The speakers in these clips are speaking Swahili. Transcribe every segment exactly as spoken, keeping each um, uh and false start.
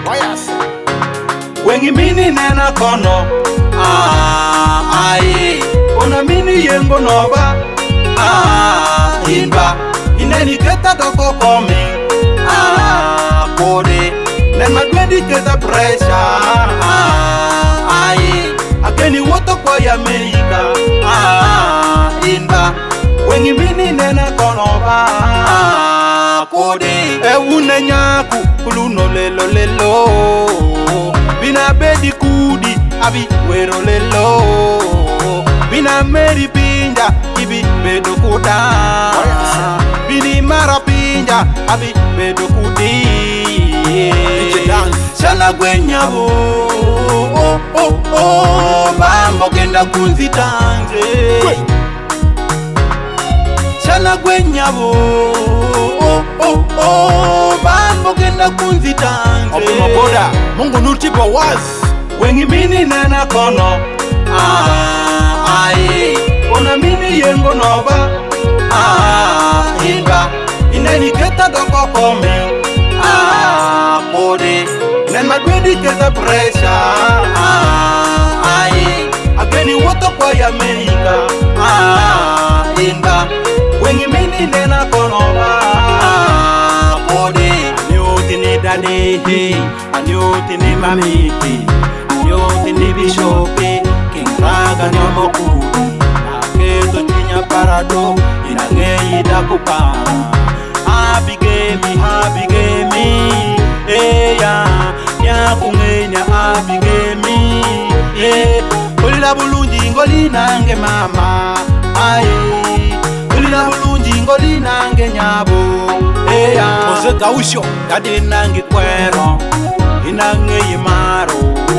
Wengi mini nena kono ah ai ona mini yengo noba ah inba ineni keta doko kome ah kode nen madwendi keta pressure ah ai akeni woto kwa ya Amerika ah inba wengi mini nena kono ah kode e wune nyaku kuluno lelo lelo bina bedi kudi abi wero lelo bina meri pinja ibi bedo kuda bini mara pinja abi bedo kudi shala gwenyabo oh oh oh bambo kenda kunzi tanje shala gwenyabo oh oh oh bambo kenda kunzi tanje Opuma boda Mungu nutipa wazi wengi mini nena kono ah ai ona mini yengo noba ah inba ineni keta doko kome ah kode nen madwendi keta pressure ah ai akeni woto kwa ya Amerika ah inba wengi mini nena kono ah kode anyoti ni dade anyoti ni mamiti anyoti ni bishope kingraga nyomo kudi naketo tinya parado inangeyi dakupara abigemi abigemi eya nyakungenya abigemi eh olila bulungi ngoli nange mama ai olila bulungi ngoli nange nyabo eya Mose Gawisho kadi nange kwero inange yimaro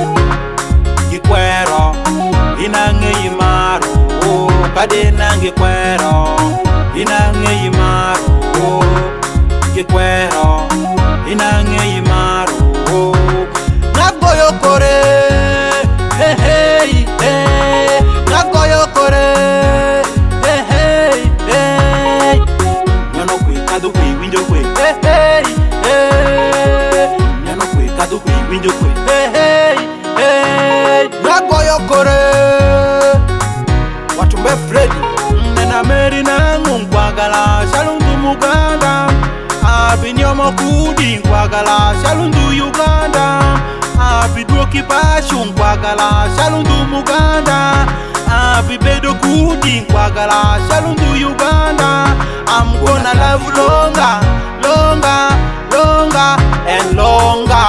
gikwero inange yimaro kadi nange kwero inange yimaro gikwero inange yimaro nagoyo kore hey hey hey nagoyo kore hey hey hey nyono kwe kadu kwe window kwe hey hey hey nyono kwe kadu kwe window kwe hey hey hey nagoyo kore Watumbe Freddy nena meri na ngwagala shalundu Muganda abinyomo kudi ngwagala shalundu Uganda abidwoki bashu ngwagala shalundu Muganda abibedo kudi ngwagala shalundu Uganda. I'm gonna live longer, longer, longer and longer.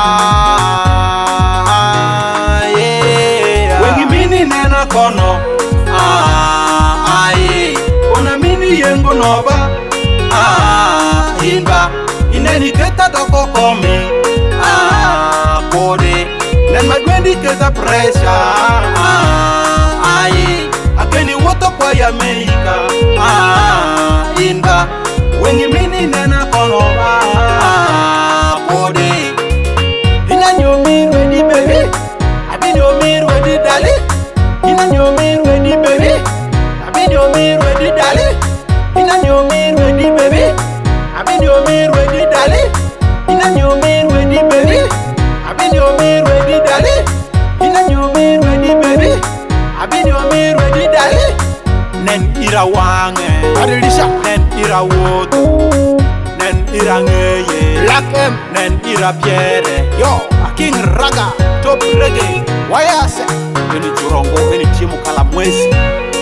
Yeah. Wengi mini nena kono ah ai ona mini yengo noba ah inba ineni keta doko kome ah kode nen madwendi keta pressure ah ai akeni woto kwa ya Amerika ah inba wengi mini nena kono ah kode ina nyomi ready baby abi nyomi ready dali ina nyomi ready baby abi nyomi ready dali ina nyomi ready baby abi nyomi ready dali ina nyomi ready baby abi nyomi ready dali ina nyomi ready baby abi nyomi ready dali nen ira wange Adilisha nen ira woto nen ira ngeye Black M nen ira Pierre Yo King Raga top reggae Wayase eni jurongo eni timu kala mwezi